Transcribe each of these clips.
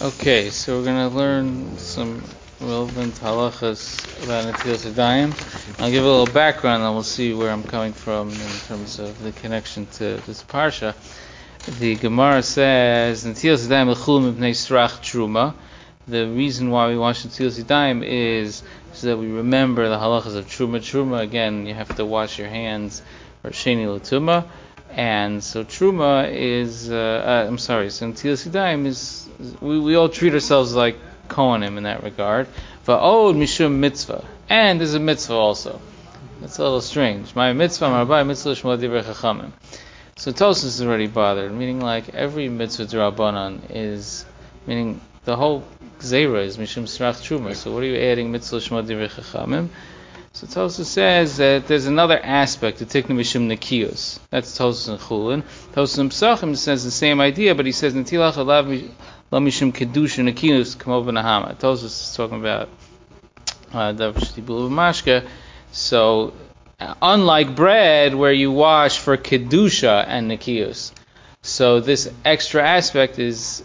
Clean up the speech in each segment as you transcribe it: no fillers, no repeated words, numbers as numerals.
Okay, so we're going to learn some relevant halachas about Netilas Yadayim. I'll give a little background and we'll see where I'm coming from in terms of the connection to this parsha. The Gemara says, Netilas Yadayim l'chul mipnei srach truma. The reason why we wash Netilas Yadayim is so that we remember the halachas of truma. Truma, again, you have to wash your hands, or sheni l'tuma. And so truma is, so Netilas Yadayim is, we all treat ourselves like Kohanim in that regard. Va'od mishum mitzvah. And there's a mitzvah also. That's a little strange. My mitzvah, my rabbi mitzvah shmod divrei chachamim. So Tosfos is already bothered, meaning like every mitzvah d'Rabbanan is, meaning the whole gzeira is mishum srach truma. So what are you adding mitzvah shmod divrei chachamim? So Tosfos says that there's another aspect to tiknu mishum nekiyus. That's Tosfos and Chulin. Tosfos and Pesachim says the same idea, but he says netilach alav lo mishum kedusha nekiyus kamo v'nahama. Tosfos is talking about davar shtibul v'mashka. So unlike bread where you wash for kedusha and nekiyus, so this extra aspect is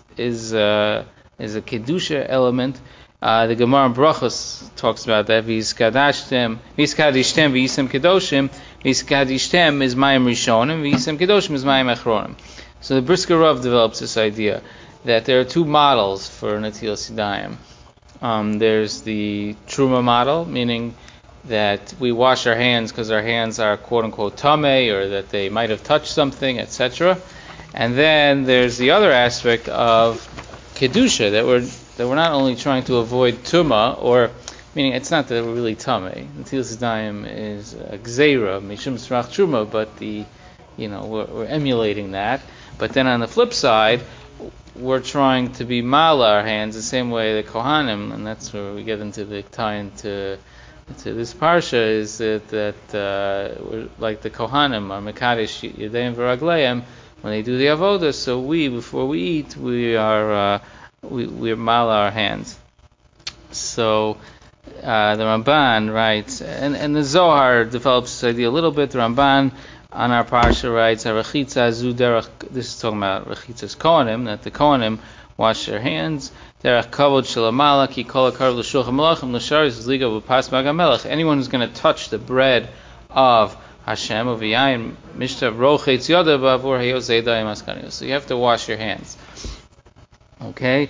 a kedusha element. The Gemara in Brachos talks about that. V'yiskadishtem v'yisem kedoshim. V'yiskadishtem is mayim rishonim. V'yisem kedoshim is mayim achronim. So the Brisker Rav develops this idea that there are two models for Netilas Yadayim. There's the Truma model, meaning that we wash our hands because our hands are quote unquote tameh, or that they might have touched something, etc. And then there's the other aspect of kedusha, that we're not only trying to avoid tuma, or meaning it's not that we're really tameh. Netilas Yadayim is a gzeira, mishum srach truma, but we're emulating that. But then on the flip side, we're trying to be mala our hands the same way the Kohanim, and that's where we get into the tie into this parsha, is that we're like the Kohanim, are mekadesh yadayim v'ragleim when they do the avodah. So before we eat, we are we mala our hands. So the Ramban writes, and the Zohar develops this idea a little bit. The Ramban on our parsha writes, "Harachitza zu derech." This is talking about rachitzas Kohanim, that the Kohanim wash their hands. Derech kavod shelamala ki kol akarv l'shulchan melachim l'sharis zliga v'pas magamelech. Anyone who's going to touch the bread of Hashem of Yayin Mishtav Rochetz Yoda Bavur Hayosei Dayim Askanios. So you have to wash your hands. Okay.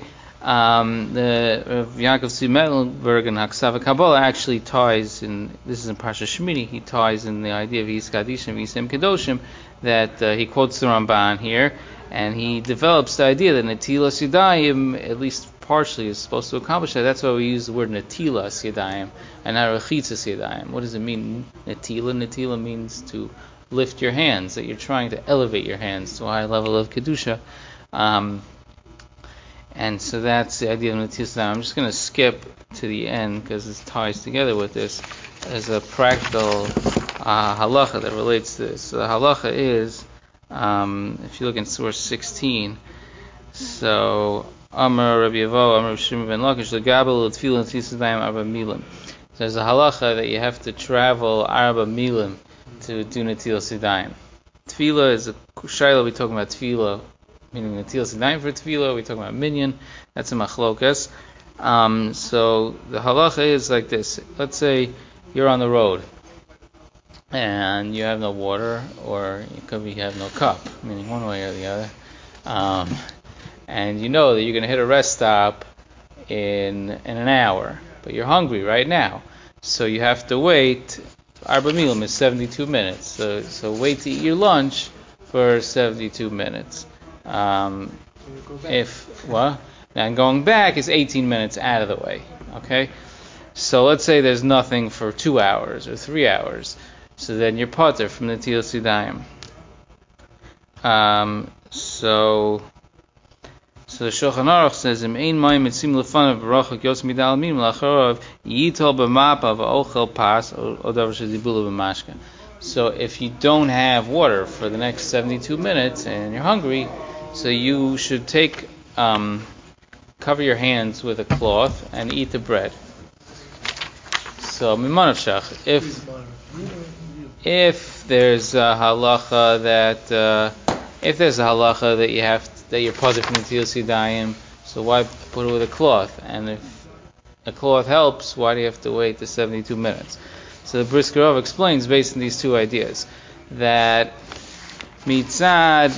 The Yaakov Simelberg and Haksava Kabbalah actually ties in. This is in Parsha Shmini. He ties in the idea of Yiskadishim Yisem Kedoshim, that he quotes the Ramban here, and he develops the idea that Netilas Yadayim, at least partially, is supposed to accomplish that. That's why we use the word Netilas Yadayim and not Rachitzas Yadayim. What does it mean, Netila? Netila means to lift your hands, that you're trying to elevate your hands to a high level of Kedusha. And so that's the idea of Netilas Yadayim. I'm just going to skip to the end because it ties together with this as a practical halacha that relates to this. So the halacha is, if you look in source 16, so Amar Rabbi Yavo, Amar Shimon ben Lakish, Legabel L'Tfila Netilas Yadayim Arba Milim. There's a halacha that you have to travel Arba Milim to do Netilas Yadayim. Tefillah is a shayla. We're talking about tefillah, meaning Netilas Yadayim for tefillah. We're talking about minyan. That's a machlokas. So the halacha is like this. Let's say you're on the road and you have no water, or it could be you have no cup, meaning one way or the other. And you know that you're going to hit a rest stop in an hour, but you're hungry right now, so you have to wait. Arba Milim is 72 minutes, so wait to eat your lunch for 72 minutes. And going back is 18 minutes out of the way. Okay, so let's say there's nothing for 2 hours or 3 hours, so then you're pater from the Netilas Yadayim. So the Shulchan Aruch says, "Im ein mayim mitzim lefanav v'rachok yos midal minim lacharav yitol b'mapa v'ochel pas odav shedibulu b'mashka." So if you don't have water for the next 72 minutes and you're hungry, so you should cover your hands with a cloth and eat the bread. So mimanavshach, if there's a halacha that you're positive from Netilas Yadayim, So why put it with a cloth? And if a cloth helps, why do you have to wait the 72 minutes? So the Brisker Rov explains based on these two ideas that mitzad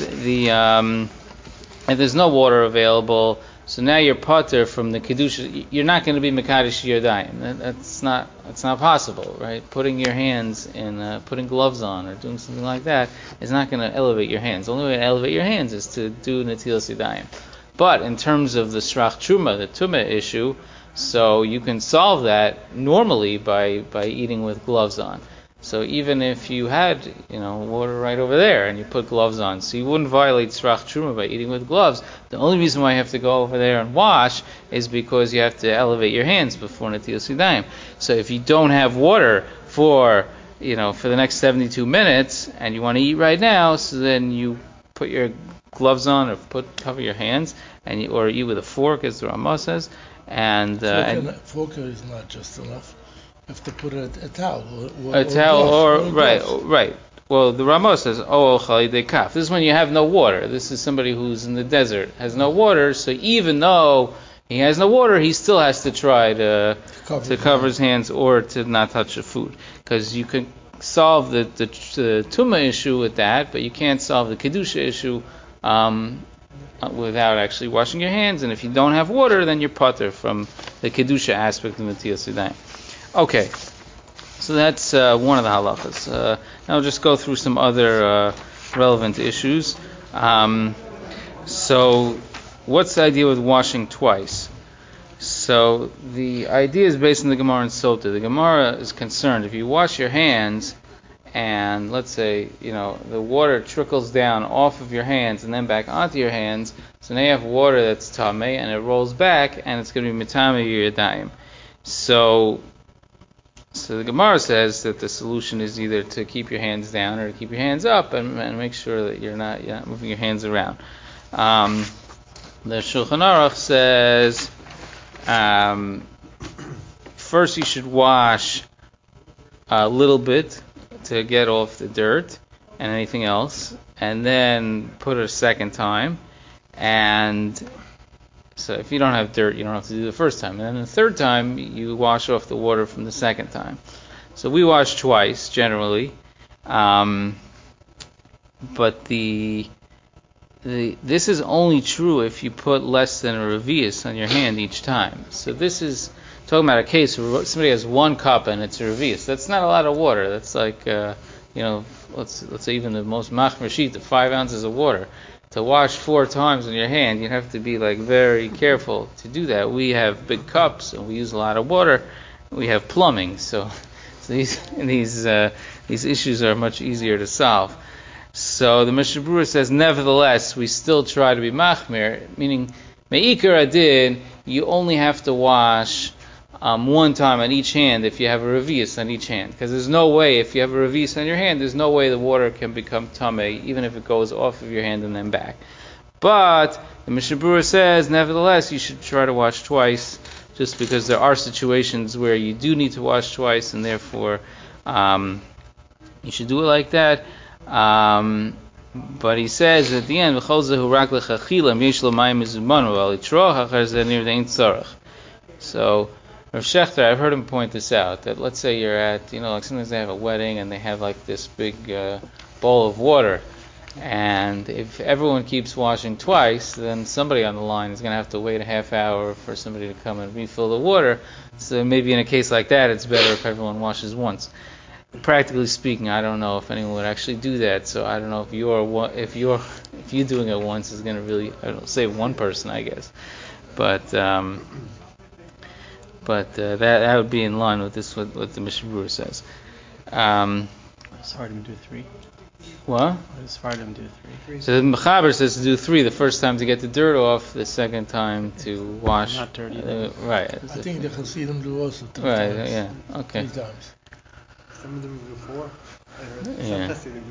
if there's no water available, so now you're pater from the kedusha. You're not going to be mekadosh yadayim. That's not possible, right? Putting your hands in, putting gloves on, or doing something like that is not going to elevate your hands. The only way to elevate your hands is to do netilas yadayim. But in terms of the srach truma, the tumah issue, so you can solve that normally by eating with gloves on. So even if you had, water right over there and you put gloves on, so you wouldn't violate srach truma by eating with gloves. The only reason why you have to go over there and wash is because you have to elevate your hands before netilas yadayim. So if you don't have water for the next 72 minutes and you want to eat right now, so then you put your gloves on or cover your hands or eat with a fork, as the Ramah says. And fork is not just enough. You have to put a towel. Right. Well, the Ramah says, kaf. This is when you have no water. This is somebody who's in the desert, has no water. So even though he has no water, he still has to try to cover his hands or to not touch the food, because you can solve the tumah issue with that, but you can't solve the kedusha issue without actually washing your hands. And if you don't have water, then you're pater from the kedusha aspect of netilas yadayim. Okay, so that's one of the halachas. Now I'll just go through some other relevant issues. So what's the idea with washing twice? So the idea is based on the Gemara in Sota. The Gemara is concerned if you wash your hands and let's say, the water trickles down off of your hands and then back onto your hands, so now you have water that's tamei and it rolls back and it's going to be mitamei your yadayim. So the Gemara says that the solution is either to keep your hands down or to keep your hands up and make sure that you're not moving your hands around. The Shulchan Aruch says first you should wash a little bit to get off the dirt and anything else, and then put it a second time. And so if you don't have dirt, you don't have to do the first time. And then the third time, you wash off the water from the second time. So we wash twice, generally. But this is only true if you put less than a revius on your hand each time. So this is talking about a case where somebody has 1 cup and it's a revius. That's not a lot of water. That's like, let's say even the most machmer sheet, 5 ounces of water. To wash 4 times on your hand, you have to be very careful to do that. We have big cups and we use a lot of water. We have plumbing, so these issues are much easier to solve. So the Mishnah Berurah says, nevertheless, we still try to be machmir, meaning me'ikar adin, you only have to wash 1 time on each hand if you have a revius on each hand, because there's no way, if you have a revius on your hand, there's no way the water can become tamei, even if it goes off of your hand and then back. But the Mishnah Berurah says, nevertheless, you should try to wash twice, just because there are situations where you do need to wash twice, and therefore you should do it like that. But he says at the end, so Rav Shechter, I've heard him point this out, that let's say you're at, sometimes they have a wedding and they have this big bowl of water, and if everyone keeps washing twice, then somebody on the line is going to have to wait a half hour for somebody to come and refill the water. So maybe in a case like that, it's better if everyone washes once. Practically speaking, I don't know if anyone would actually do that. So I don't know if you doing it once is going to really, save one person, I guess. But that would be in line with this, what the Mishnah Berurah says. It's hard to do 3. What? It's hard to do 3. So the Mechaber says to do 3. The first time to get the dirt off, the second time to wash. Not dirty. Right. I think the Hasidim do also 3 right, times. Yeah. Okay. 3 times. Some of them do 4. Yeah. Some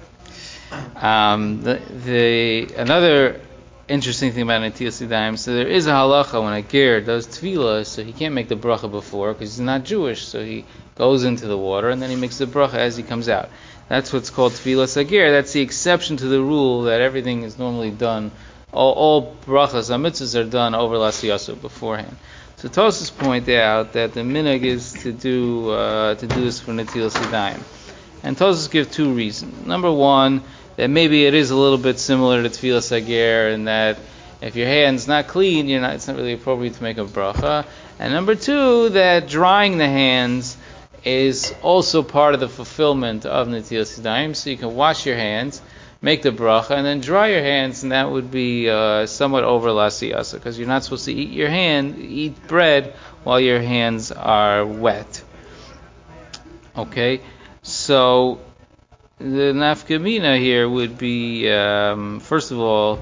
do 4. Another interesting thing about Netilas Yadayim, so there is a halacha when a ger does tefillah, so he can't make the bracha before because he's not Jewish, so he goes into the water and then he makes the bracha as he comes out. That's what's called tefillah sager. That's the exception to the rule that everything is normally done all brachas and mitzvahs are done over Lasiyasu beforehand. So Tosfos point out that the minhag is to do this for Netilas Yadayim. And Tosfos give two reasons. Number one, that maybe it is a little bit similar to Tfilas Hager in that if your hand's not clean, it's not really appropriate to make a bracha. And number two, that drying the hands is also part of the fulfillment of Netilas Yadayim. So you can wash your hands, make the bracha, and then dry your hands, and that would be somewhat over Lasiyasa, because you're not supposed to eat bread while your hands are wet. Okay, so the nafkamina here would be, first of all,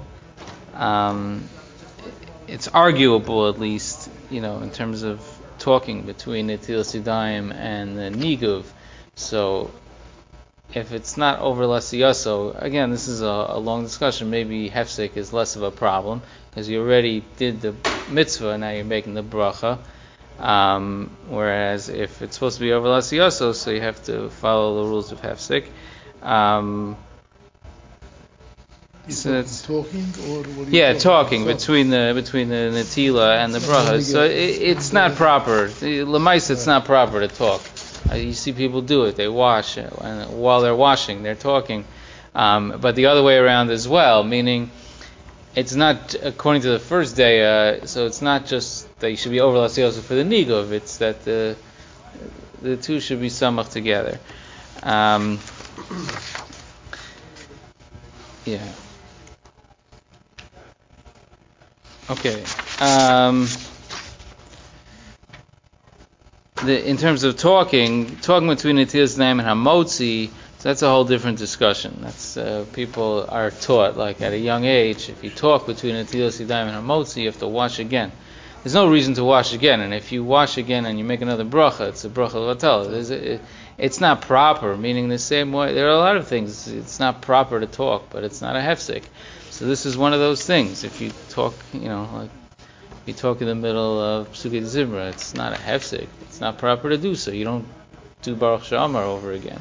it's arguable, at least, in terms of talking between Netilas Yadayim and the Niguv. So if it's not over Lasiyaso, again, this is a long discussion. Maybe hefsek is less of a problem because you already did the mitzvah and now you're making the bracha. Whereas if it's supposed to be over Lasiyaso, so you have to follow the rules of hefsek. So it's talking, or what talking between the netila and the bracha. So it's not proper. L'maisa, it's not proper to talk. You see people do it. They wash, and while they're washing, they're talking. But the other way around as well, meaning it's not according to the first day. So it's not just that you should be over Lasiyosa for the niguv. It's that the two should be samach together. Okay. In terms of talking between Netilas Yadayim and Hamotzi, so that's a whole different discussion. That's people are taught, like at a young age, if you talk between Netilas Yadayim and Hamotzi, you have to wash again. There's no reason to wash again, and if you wash again and you make another bracha, it's a bracha l'vatal. It's not proper, meaning the same way. There are a lot of things. It's not proper to talk, but it's not a hefsek. So this is one of those things. If you talk, like you talk in the middle of Psukei Zimra, it's not a hefsek. It's not proper to do so. You don't do Baruch She'amar over again.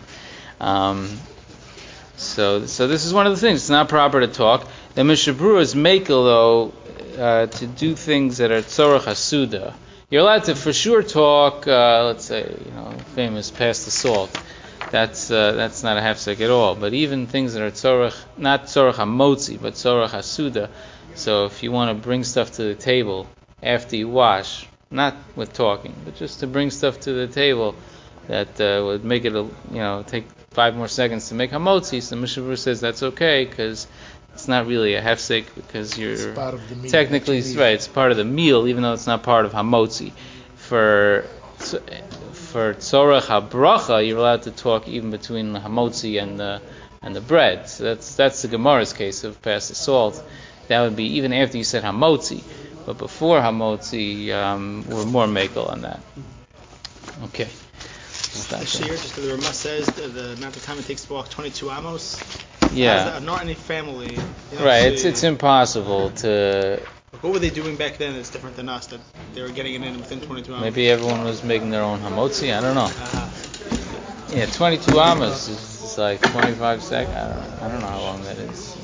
So this is one of the things. It's not proper to talk. The Mishnah Berurah is makel, though, to do things that are tzorach hasuda. You're allowed to for sure talk, let's say, famous pass the salt. That's not a hefsek at all. But even things that are not tzorach hamotzi, but tzorach hasuda. So if you want to bring stuff to the table after you wash, not with talking, but just to bring stuff to the table that would make it, take 5 more seconds to make hamotzi. So Mishnah Berurah says that's okay because it's not really a hefsek because you're part of the meal, technically right. It's part of the meal, even though it's not part of hamotzi. For tzorach habracha, you're allowed to talk even between the hamotzi and the bread. So that's the Gemara's case of pass the salt. That would be even after you said hamotzi, but before hamotzi, we're more makel on that. Okay. The shear, just the Ramah says the amount of time it takes to walk 22 amos. Yeah. Not any family. Right. It's impossible to. What were they doing back then that's different than us, that they were getting it in within 22 amos? Maybe everyone was making their own hamotzi. I don't know. 22 amos is like 25 seconds. I don't know how long that is.